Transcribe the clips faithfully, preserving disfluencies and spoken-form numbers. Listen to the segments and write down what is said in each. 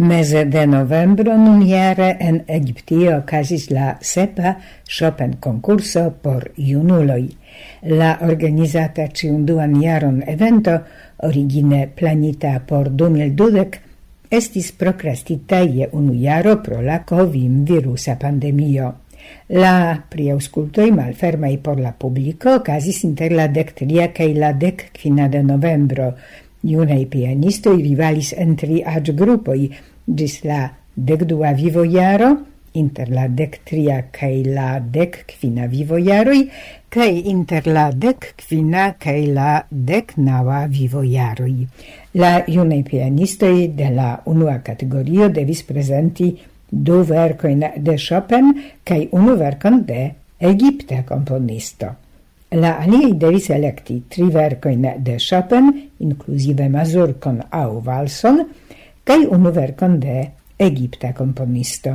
Meze de novembro nun jare en Egiptio okazis la sepa Chopin concurso por junuloj. La organizata ĉiun duan jaron evento, origine planita por du mil dudek, estis prokrastita je unu jaro pro la COVID-virusa pandemio. La priaŭskultoj malfermaj por la publiko okazis inter la dek tria kaj la dek kvina de novembro. Junaj pianistoj rivalis en tri aĝgrupoj ĝis la dekdua vivojaro, inter la dek tria kaj la dek kvina vivojaroj, kaj inter la dek kvina kaj la dek naŭa vivojaroj. La junaj pianistoj de la unua kategorio devis prezenti du verkojn de Chopin kaj unu verkon de egipta komponisto. La aliaj devis elekti tri verkojn de Chopin, inkluzive mazurkon aŭ valson, kaj unu verkon de egipta komponisto.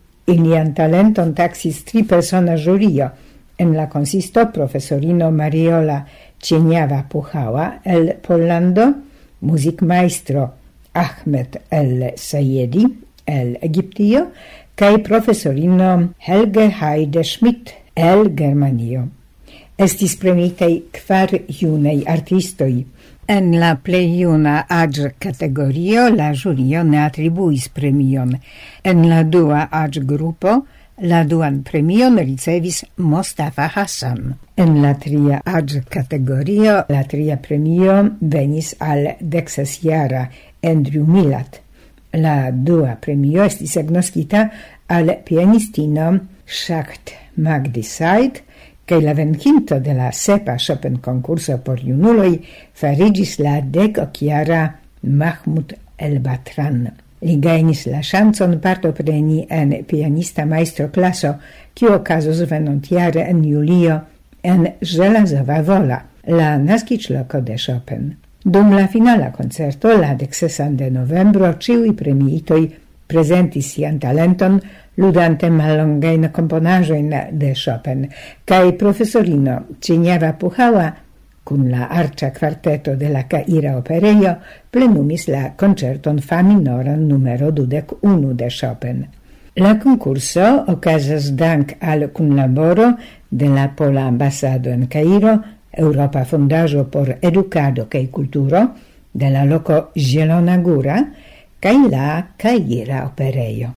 Ilian talenton taxis tri persona jurio, en la consisto profesorino Mariola Cieniava Puhawa el Pollando, musicmaestro Ahmed el Sayedi el Egiptio, kaj profesorino Helge Heide Schmidt el Germanio. Estis premitaj kvar junaj artistoj. En la plej juna aĝ-kategorio la ĵurio ne atribuis premion. En la dua aĝ-grupo la duan premion ricevis Mostafa Hassan. En la tria aĝ-kategorio la tria premio venis al deksesjara Andrew Millat. La dua premio estis agnoskita al pianistino Shacht Magdi Said, kaj la venkinto de la sepa Chopin concurso por junuloj fariĝis la dekokjara Mahmud El-Batran. Li gajnis la ŝancon partopreni en pianista majstroklaso, kiu okazos venontjare en julio en Żelazowa Wola, la naskiĝloko de Chopin. Dum la finala koncerto, la deksesan de novembro, ĉiuj premiitoj prezentis sian talenton ludante mallongajn komponaĵojn de Chopin, kaj profesorino Cieniava Puhawa kun la arĉa kvarteto de la Kaira Operejo plenumis la koncerton fa minoran numero dudek unu de Chopin. La konkurso okazas dank al kunlaboro de la Pola Ambasado en Kairo, Europa Fondaĵo por Edukado kaj Kulturo, de la loko Zielona Góra kaj la Kaira Operejo.